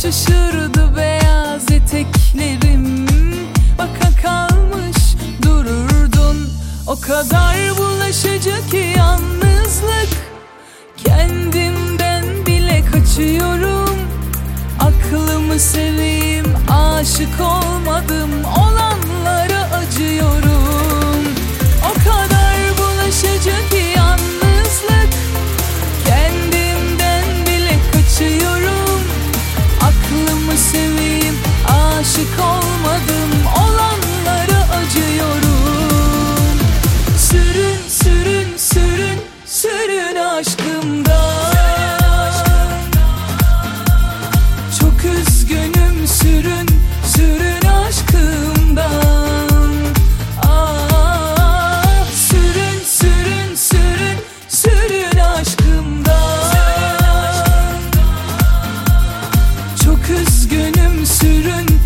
şaşırdı beyaz eteklerim. Baka kalmış dururdun. O kadar bulaşıcı ki yalnızlık, kendimden bile kaçıyorum. Aklımı seveyim, aşık olmadım, olanlara acıyorum. O kadar bulaşıcı ki yalnızlık, kendimden bile kaçıyorum. Aklımı seveyim, aşık olmadım, olanlara acıyorum. Sürün, sürün, sürün, sürün aşkımdan. Çok üzgünüm, sürün, sürün aşkımdan. Ah, sürün, sürün, sürün, sürün aşkımdan. Çok üzgünüm, sürün,